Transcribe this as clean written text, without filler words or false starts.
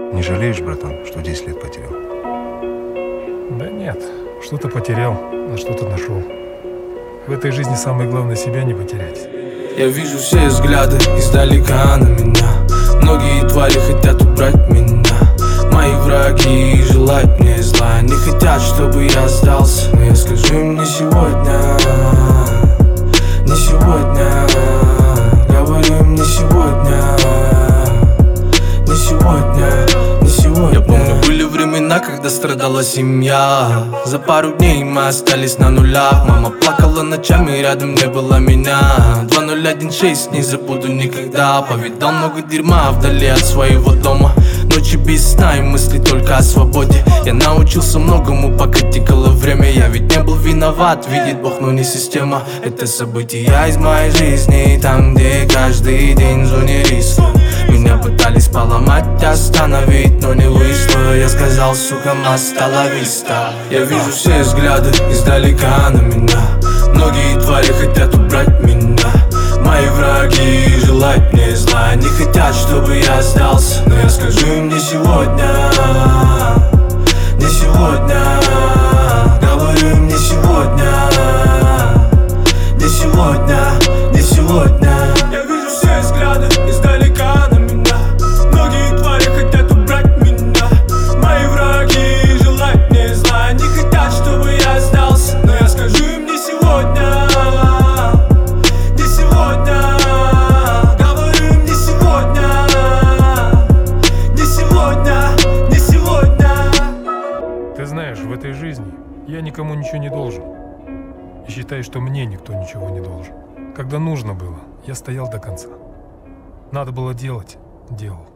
Не жалеешь, братан, что 10 лет потерял? Да нет, что-то потерял, а что-то нашел. В этой жизни самое главное себя не потерять. Я вижу все взгляды издалека на меня. Многие твари хотят убрать меня. Мои враги желают мне зла. Не хотят, чтобы я сдался. Но я скажу им не сегодня. Не сегодня. Говорю им не сегодня. Не сегодня. Не сегодня. Я помню, были времена, когда страдала семья. За пару дней мы остались на нулях. Мама плакала ночами, рядом не было меня. 2016 не забуду никогда. Повидал много дерьма вдали от своего дома. Ночи без сна и мысли только о свободе. Я научился многому, пока текало время. Я ведь не был виноват, видит Бог, но не система. Это события из моей жизни, там, где каждый день в зоне риска. Меня пытались поломать, остановить, но не вышло. Я сказал, сука, hasta la vista. Я вижу все взгляды издалека на меня. Многие твари хотят убрать меня. Мои враги желают мне зла. Они хотят, чтобы я сдался. Но я скажу им не сегодня. Не сегодня. Говорю им не сегодня. Не сегодня. Не сегодня. Я вижу все взгляды издалека на меня. Многие твари хотят убрать меня. Мои враги желают мне зла. Они хотят, чтобы я сдался. Но я скажу им не сегодня. Ты знаешь, в этой жизни я никому ничего не должен. И считаю, что мне никто ничего не должен. Когда нужно было, я стоял до конца. Надо было делать — делал.